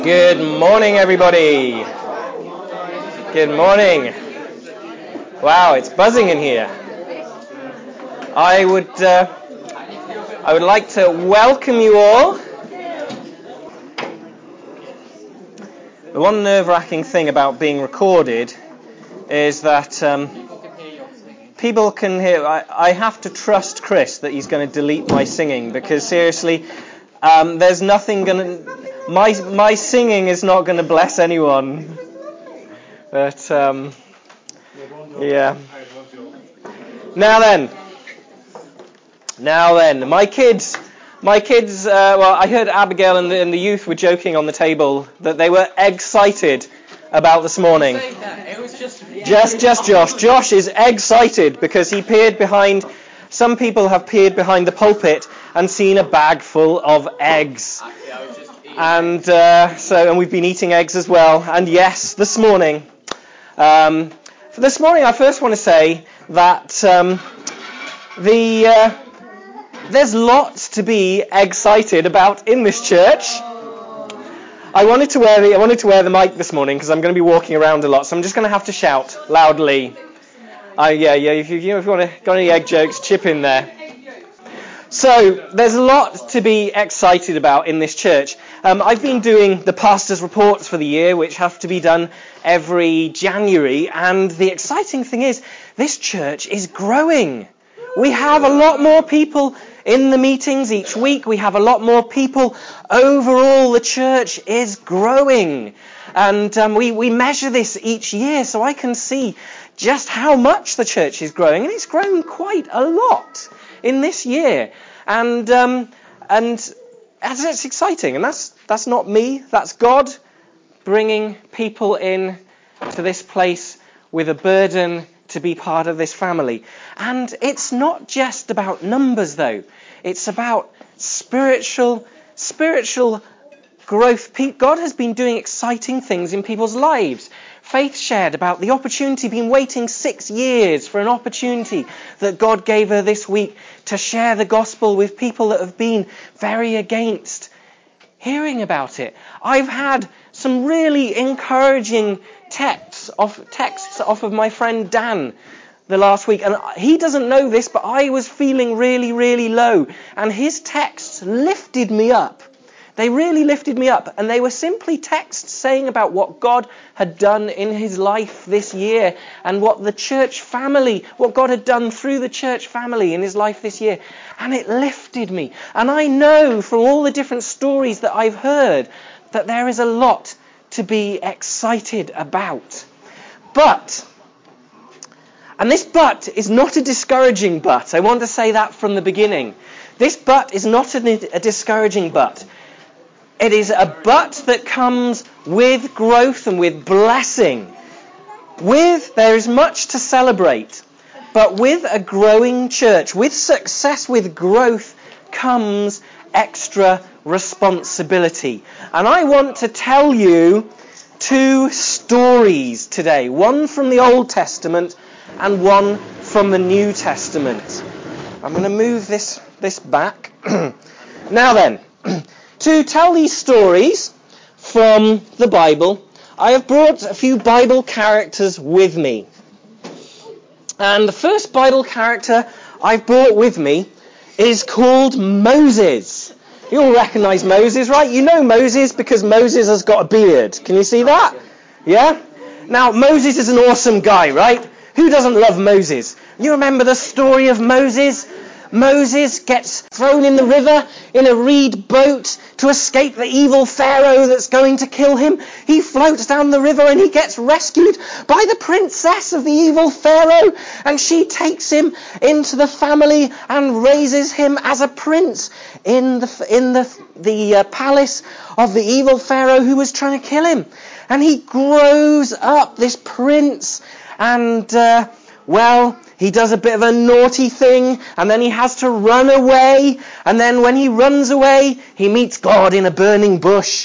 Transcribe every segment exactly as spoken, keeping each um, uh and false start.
Good morning, everybody. Good morning. Wow, it's buzzing in here. I would, uh, I would like to welcome you all. The one nerve-wracking thing about being recorded is that um, people can hear. I, I have to trust Chris that he's going to delete my singing, because seriously, um, there's nothing going to. My my singing is not going to bless anyone. But um, yeah. Now then, now then, my kids, my kids. Uh, well, I heard Abigail and the, and the youth were joking on the table that they were excited about this morning. It was just, just, just Josh. Josh is excited because he peered behind. Some people have peered behind the pulpit and seen a bag full of eggs. And uh, so, and we've been eating eggs as well. And yes, this morning, um, for this morning, I first want to say that um, the uh, there's lots to be excited about in this church. I wanted to wear the I wanted to wear the mic this morning because I'm going to be walking around a lot, so I'm just going to have to shout loudly. Uh, yeah, yeah. If you, you know, if you want to got any egg jokes, chip in there. So there's a lot to be excited about in this church. Um, I've been doing the pastor's reports for the year, which have to be done every January, and the exciting thing is this church is growing. We have a lot more people in the meetings each week. We have a lot more people. Overall, the church is growing, and um, we, we measure this each year, so I can see just how much the church is growing, and it's grown quite a lot in this year, and um, and it's exciting, and that's that's not me, that's God bringing people in to this place with a burden to be part of this family. And it's not just about numbers, though. It's about spiritual spiritual growth. God has been doing exciting things in people's lives. Faith shared about the opportunity, been waiting six years for an opportunity that God gave her this week to share the gospel with people that have been very against hearing about it. I've had some really encouraging texts off, texts off of my friend Dan the last week, and he doesn't know this, but I was feeling really, really low, and his texts lifted me up. They really lifted me up, and they were simply texts saying about what God had done in his life this year and what the church family, what God had done through the church family in his life this year. And it lifted me. And I know from all the different stories that I've heard that there is a lot to be excited about. But, and this but is not a discouraging but. I want to say that from the beginning. This but is not a, a discouraging but. It is a but that comes with growth and with blessing. With, there is much to celebrate, but with a growing church, with success, with growth, comes extra responsibility. And I want to tell you two stories today, one from the Old Testament and one from the New Testament. I'm going to move this, this back. Now then, to tell these stories from the Bible, I have brought a few Bible characters with me. And the first Bible character I've brought with me is called Moses. You all recognise Moses, right? You know Moses because Moses has got a beard. Can you see that? Yeah? Now, Moses is an awesome guy, right? Who doesn't love Moses? You remember the story of Moses? Moses gets thrown in the river in a reed boat to escape the evil Pharaoh that's going to kill him. He floats down the river and he gets rescued by the princess of the evil Pharaoh, and she takes him into the family and raises him as a prince in the in the the uh, palace of the evil Pharaoh who was trying to kill him. And he grows up, this prince, and uh, well, he does a bit of a naughty thing, and then he has to run away, and then when he runs away, he meets God in a burning bush,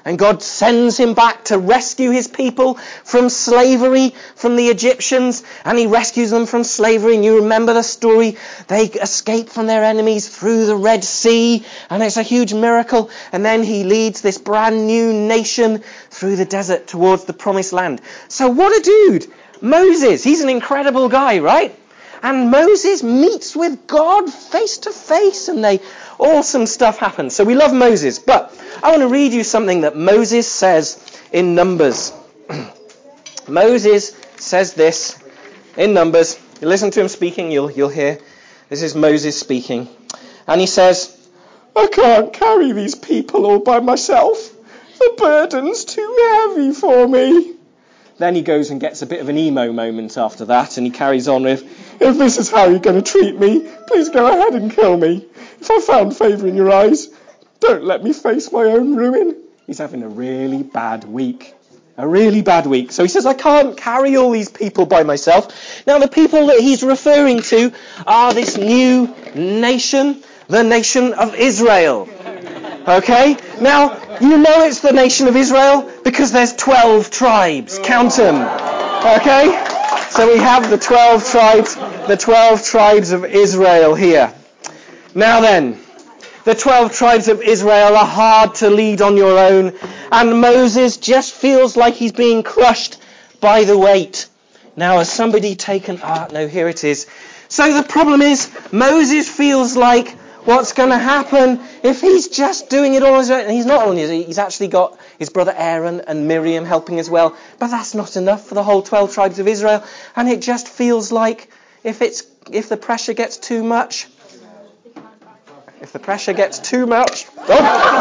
And God sends him back to rescue his people from slavery, from the Egyptians. And he rescues them from slavery. And you remember the story. They escape from their enemies through the Red Sea. And it's a huge miracle. And then he leads this brand new nation through the desert towards the promised land. So what a dude. Moses. He's an incredible guy, right? And Moses meets with God face to face. And they awesome stuff happens. So we love Moses. But I want to read you something that Moses says in Numbers. Moses says this in Numbers. You listen to him speaking, you'll you'll hear. This is Moses speaking. And he says, I can't carry these people all by myself. The burden's too heavy for me. Then he goes and gets a bit of an emo moment after that, and he carries on with, if this is how you're going to treat me, please go ahead and kill me. If I found favour in your eyes, don't let me face my own ruin. He's having a really bad week. A really bad week. So he says, I can't carry all these people by myself. Now the people that he's referring to are this new nation, the nation of Israel. Okay? Now, you know it's the nation of Israel because there's twelve tribes. Count them. Okay? So we have the twelve tribes, the twelve tribes of Israel here. Now then, the twelve tribes of Israel are hard to lead on your own, and Moses just feels like he's being crushed by the weight. Now, has somebody taken... Ah, no, here it is. So the problem is, Moses feels like what's going to happen if he's just doing it all on his own. And he's not on his own. He's actually got his brother Aaron and Miriam helping as well. But that's not enough for the whole twelve tribes of Israel. And it just feels like if it's if the pressure gets too much... If the pressure gets too much... Oh,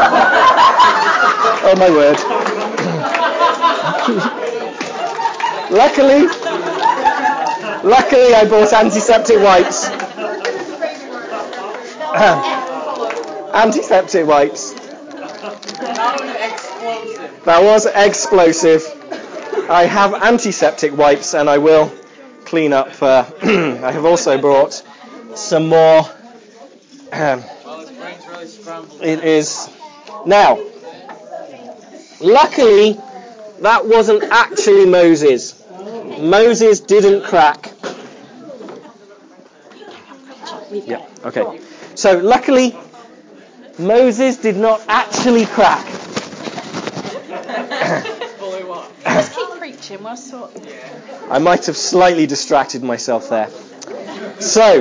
oh my word. luckily, luckily I bought antiseptic wipes. Antiseptic wipes. That was explosive. I have antiseptic wipes and I will clean up. Uh, I have also brought some more... Um, It is. Now, luckily, that wasn't actually Moses. Moses didn't crack. Yeah, okay. So, luckily, Moses did not actually crack. Just keep preaching, we'll sort. I might have slightly distracted myself there. So,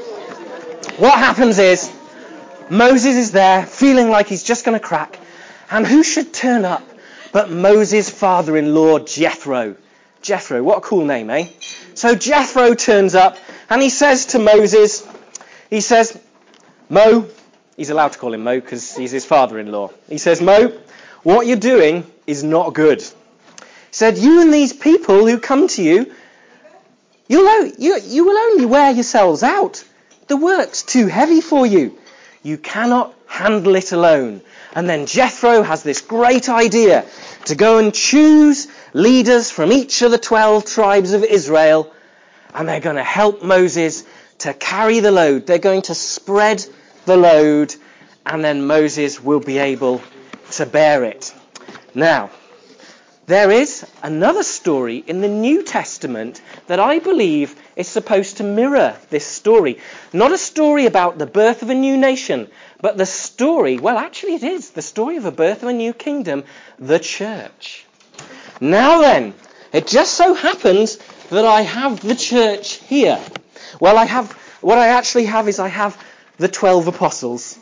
what happens is, Moses is there, feeling like he's just going to crack. And who should turn up but Moses' father-in-law, Jethro. Jethro, what a cool name, eh? So Jethro turns up and he says to Moses, he says, Mo, he's allowed to call him Mo because he's his father-in-law. He says, Mo, what you're doing is not good. He said, you and these people who come to you, you'll, you, you will only wear yourselves out. The work's too heavy for you. You cannot handle it alone. And then Jethro has this great idea to go and choose leaders from each of the twelve tribes of Israel. And they're going to help Moses to carry the load. They're going to spread the load. And then Moses will be able to bear it. Now, there is another story in the New Testament that I believe is supposed to mirror this story. Not a story about the birth of a new nation, but the story, well, actually it is, the story of the birth of a new kingdom, the church. Now then, it just so happens that I have the church here. Well, I have, what I actually have is I have the twelve apostles.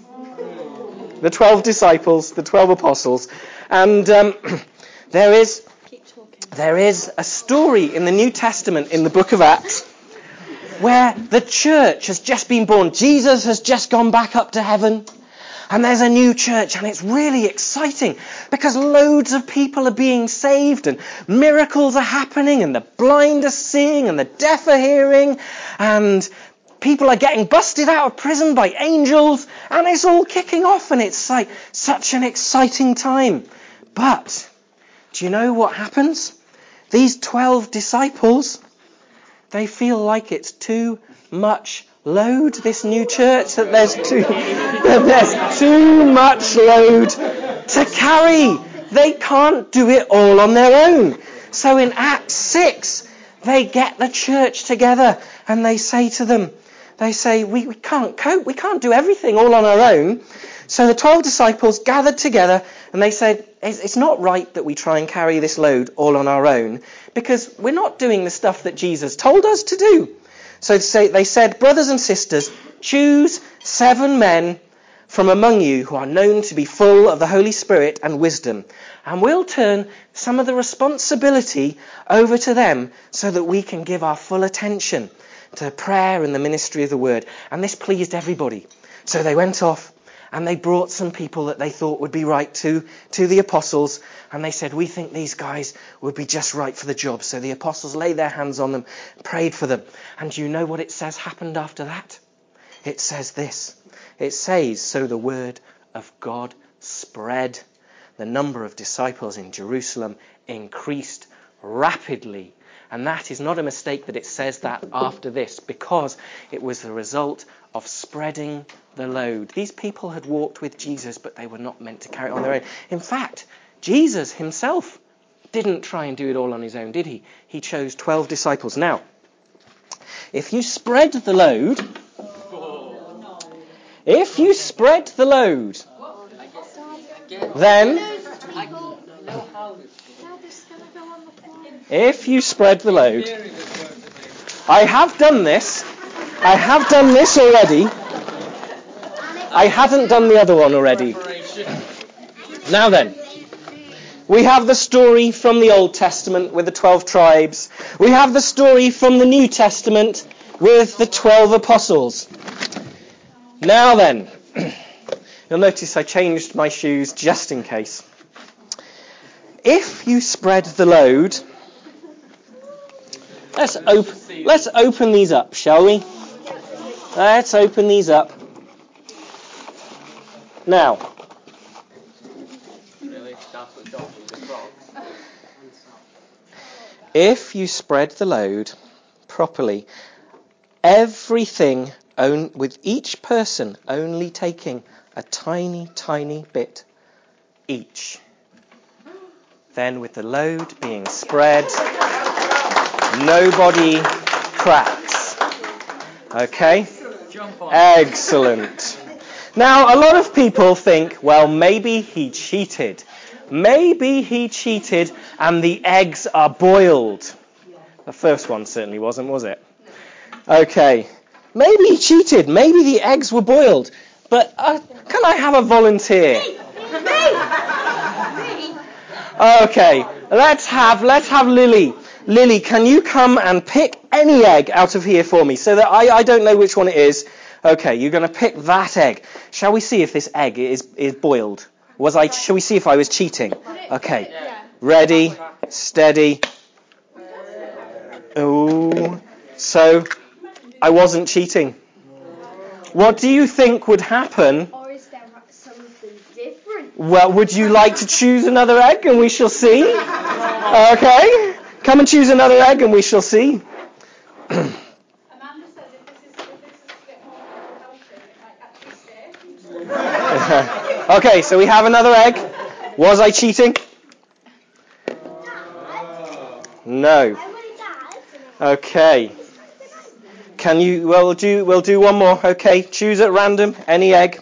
The twelve disciples, the twelve apostles. And... Um, There is, there is a story in the New Testament, in the book of Acts, where the church has just been born. Jesus has just gone back up to heaven, and there's a new church, and it's really exciting because loads of people are being saved, and miracles are happening, and the blind are seeing, and the deaf are hearing, and people are getting busted out of prison by angels, and it's all kicking off, and it's like such an exciting time. But... do you know what happens? These twelve disciples, they feel like it's too much load, this new church, that there's too, that there's too much load to carry. They can't do it all on their own. So in Acts six, they get the church together and they say to them, they say, we, we can't cope, we can't do everything all on our own. So the twelve disciples gathered together and they said, it's, it's not right that we try and carry this load all on our own, because we're not doing the stuff that Jesus told us to do. So they said, brothers and sisters, choose seven men from among you who are known to be full of the Holy Spirit and wisdom, and we'll turn some of the responsibility over to them so that we can give our full attention to prayer and the ministry of the word. And this pleased everybody. So they went off and they brought some people that they thought would be right to, to the apostles, and they said, we think these guys would be just right for the job. So the apostles laid their hands on them, prayed for them. And you know what it says happened after that? It says this. It says, so the word of God spread. The number of disciples in Jerusalem increased rapidly. And that is not a mistake that it says that after this, because it was the result of spreading the load. These people had walked with Jesus, but they were not meant to carry it on their own. In fact, Jesus himself didn't try and do it all on his own, did he? He chose twelve disciples. Now, if you spread the load, if you spread the load, then if you spread the load, I have done this. I have done this already. I haven't done the other one already. Now then, we have the story from the Old Testament with the twelve tribes. We have the story from the New Testament with the twelve apostles. Now then, you'll notice I changed my shoes just in case. If you spread the load, let's open, let's open these up, shall we? Let's open these up. Now, if you spread the load properly, everything own, with each person only taking a tiny, tiny bit each, then with the load being spread, nobody cracks. Okay? Excellent. Now, a lot of people think, well, maybe he cheated. Maybe he cheated and the eggs are boiled. The first one certainly wasn't, was it? Okay. Maybe he cheated. Maybe the eggs were boiled. But uh, can I have a volunteer? Okay. Let's have let's have Lily. Lily, can you come and pick any egg out of here for me so that I, I don't know which one it is? Okay, you're going to pick that egg. Shall we see if this egg is, is boiled? Was I? Shall we see if I was cheating? Okay. Ready, steady. Oh, so I wasn't cheating. What do you think would happen? Or is there something different? Well, would you like to choose another egg and we shall see? Okay. Come and choose another egg and we shall see. Amanda says if this is, if this is a bit more healthy, it might actually stay. Okay, so we have another egg. Was I cheating? No. Okay. Can you? Well, we'll do. We'll do one more. Okay. Choose at random any egg.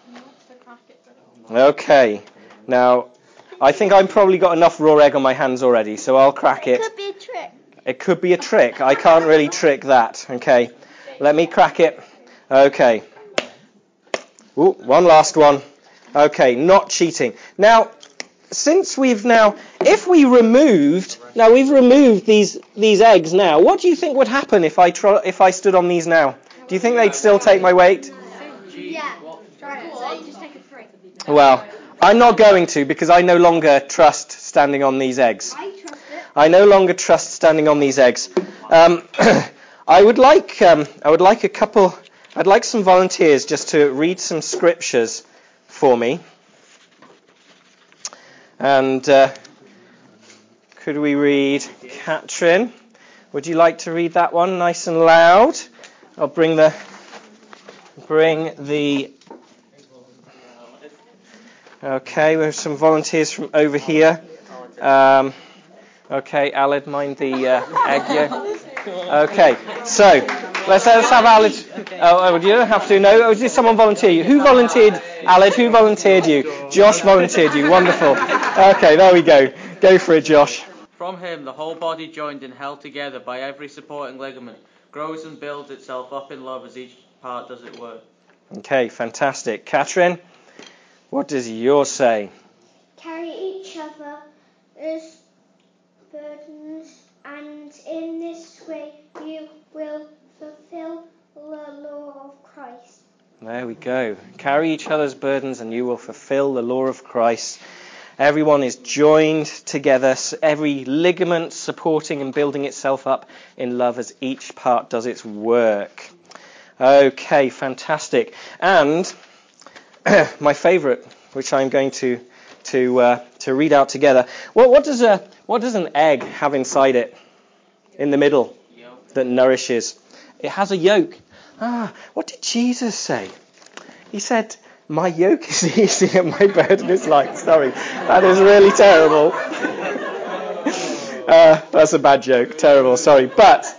Okay. Now, I think I've probably got enough raw egg on my hands already, so I'll crack it. It could be a trick. It could be a trick. I can't really trick that. Okay. Let me crack it. Okay. Ooh, one last one. Okay, not cheating. Now, since we've now, if we removed, now we've removed these these eggs now, what do you think would happen if I tro- if I stood on these now? Do you think they'd still take my weight? Yeah. Try it. So you just take a three. Well, I'm not going to, because I no longer trust standing on these eggs. I trust it. I no longer trust standing on these eggs. Um, I would like um, I would like a couple. I'd like some volunteers just to read some scriptures for me. And uh, could we read, Catherine? Would you like to read that one nice and loud? I'll bring the bring the Okay, we have some volunteers from over here. Um, okay, Aled, mind the uh, egg yolk. Okay, so let's, let's have Aled. Oh, oh, you don't have to. No, did someone volunteer you? Who volunteered? Aled, who volunteered you? Josh volunteered you. Wonderful. Okay, there we go. Go for it, Josh. From him, the whole body, joined and held together by every supporting ligament, grows and builds itself up in love as each part does its work. Okay, fantastic. Catherine, what does yours say? Carry each other's burdens, and in this way you will fulfill the law of Christ. There we go. Carry each other's burdens, and you will fulfill the law of Christ. Everyone is joined together, every ligament supporting and building itself up in love as each part does its work. Okay, fantastic. And my favourite, which I'm going to to uh, to read out together. Well, what does a what does an egg have inside it, in the middle, that nourishes? It has a yolk. Ah, what did Jesus say? He said, "My yoke is easy and my burden is light." Sorry, that is really terrible. Uh, that's a bad joke. Terrible. Sorry, but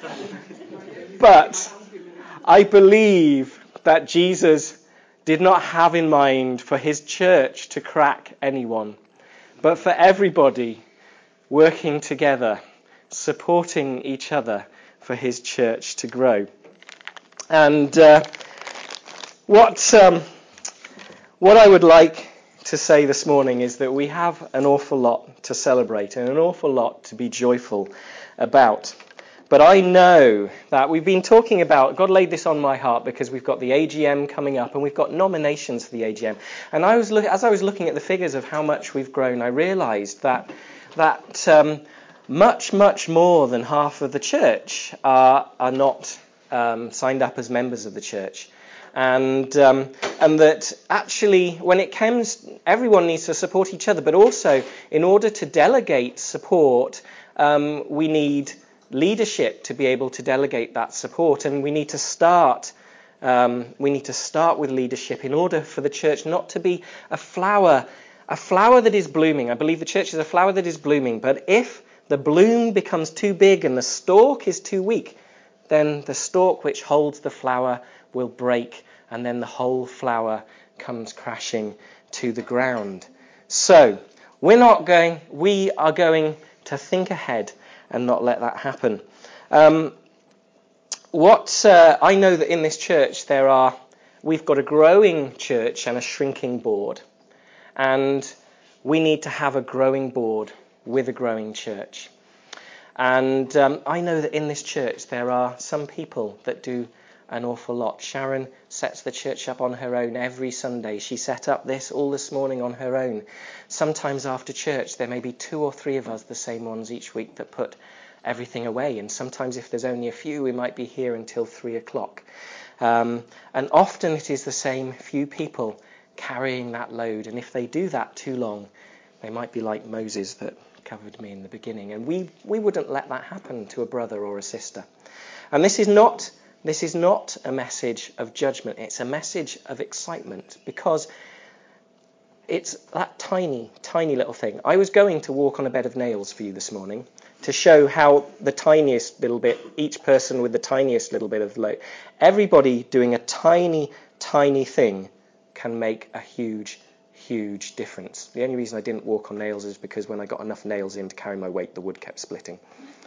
but I believe that Jesus did not have in mind for his church to crack anyone, but for everybody working together, supporting each other for his church to grow. And uh, what um, what I would like to say this morning is that we have an awful lot to celebrate and an awful lot to be joyful about. But I know that we've been talking about, God laid this on my heart because we've got the A G M coming up and we've got nominations for the A G M. And I was look, as I was looking at the figures of how much we've grown, I realised that that um, much, much more than half of the church are, are not um, signed up as members of the church. And um, and that actually, when it comes, everyone needs to support each other. But also, in order to delegate support, um, we need leadership to be able to delegate that support, and we need to start. Um, we need to start with leadership in order for the church not to be a flower, a flower that is blooming. I believe the church is a flower that is blooming. But if the bloom becomes too big and the stalk is too weak, then the stalk which holds the flower will break, and then the whole flower comes crashing to the ground. So we're not going. We are going to think ahead and not let that happen. Um, what uh, I know that in this church there are, we've got a growing church and a shrinking board, and we need to have a growing board with a growing church. And um, I know that in this church there are some people that do an awful lot. Sharon sets the church up on her own every Sunday. She set up this all this morning on her own. Sometimes after church there may be two or three of us, the same ones each week, that put everything away. And sometimes if there's only a few, we might be here until three o'clock. Um, and often it is the same few people carrying that load. And if they do that too long, they might be like Moses that covered me in the beginning. And we, we wouldn't let that happen to a brother or a sister. And this is not this is not a message of judgment. It's a message of excitement, because it's that tiny, tiny little thing. I was going to walk on a bed of nails for you this morning to show how the tiniest little bit, each person with the tiniest little bit of load, everybody doing a tiny, tiny thing can make a huge, huge difference. The only reason I didn't walk on nails is because when I got enough nails in to carry my weight, the wood kept splitting.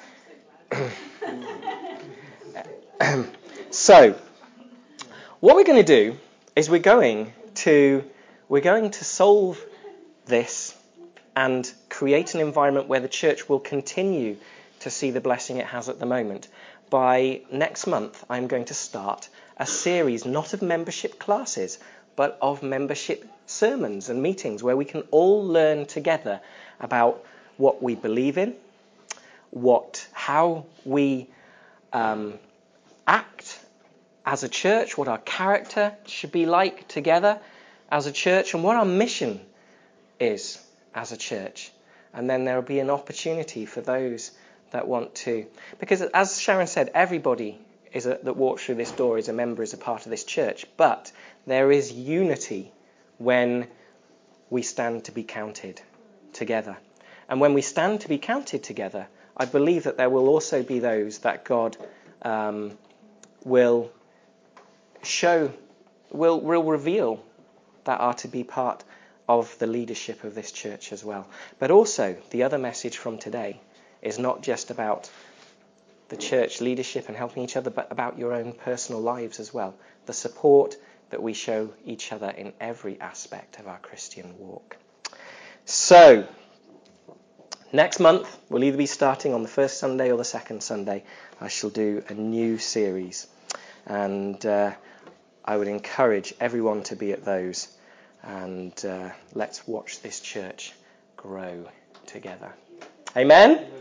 So, what we're going to do is we're going to we're going to solve this and create an environment where the church will continue to see the blessing it has at the moment. By next month, I'm going to start a series, not of membership classes, but of membership sermons and meetings where we can all learn together about what we believe in, what how we um, act as a church, what our character should be like together as a church, and what our mission is as a church. And then there will be an opportunity for those that want to, because as Sharon said, everybody is a, that walks through this door is a member, is a part of this church, but there is unity when we stand to be counted together. And when we stand to be counted together, I believe that there will also be those that God um, will show, will, will reveal that are to be part of the leadership of this church as well. But also, the other message from today is not just about the church leadership and helping each other, but about your own personal lives as well. The support that we show each other in every aspect of our Christian walk. So, next month, we'll either be starting on the first Sunday or the second Sunday. I shall do a new series. And uh, I would encourage everyone to be at those. And uh, let's watch this church grow together. Amen?